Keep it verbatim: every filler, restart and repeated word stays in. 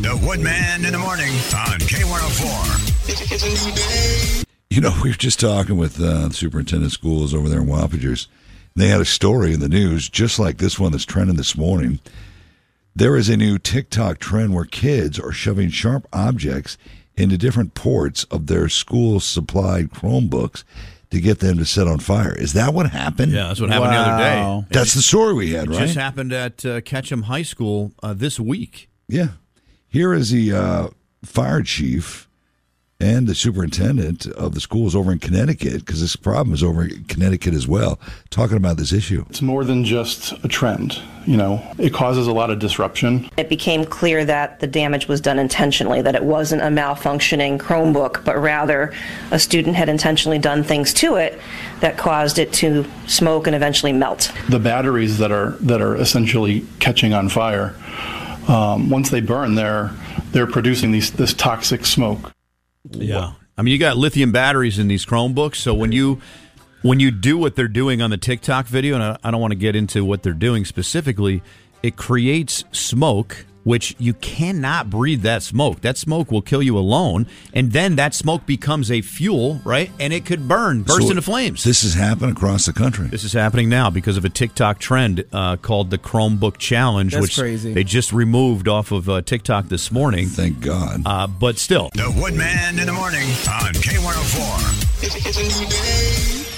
The Woodman in the Morning on K one oh four. It's a new day. You know, we were just talking with uh, the superintendent of schools over there in Wappingers. They had a story in the news just like this one that's trending this morning. There is a new TikTok trend where kids are shoving sharp objects into different ports of their school-supplied Chromebooks to get them to set on fire. Is that what happened? Yeah, that's what happened wow. the other day. That's it, the story we had, it right? It just happened at uh, Ketchum High School uh, this week. Yeah. Here is the uh, fire chief and the superintendent of the schools over in Connecticut, because this problem is over in Connecticut as well, talking about this issue. It's more than just a trend. You know, it causes a lot of disruption. It became clear that the damage was done intentionally, that it wasn't a malfunctioning Chromebook, but rather a student had intentionally done things to it that caused it to smoke and eventually melt. The batteries that are that are essentially catching on fire, um, once they burn, they're they're producing these this toxic smoke. Yeah. I mean, you got lithium batteries in these Chromebooks, so when you when you do what they're doing on the TikTok video, and I, I don't want to get into what they're doing specifically, it creates smoke, which you cannot breathe that smoke. That smoke will kill you alone, and then that smoke becomes a fuel, right? And it could burn, burst so into flames. This is happening across the country. This is happening now because of a TikTok trend uh, called the Chromebook Challenge, That's which crazy. They just removed off of uh, TikTok this morning. Thank God. Uh, but still. The Woodman in the Morning on K one oh four. It's a new day.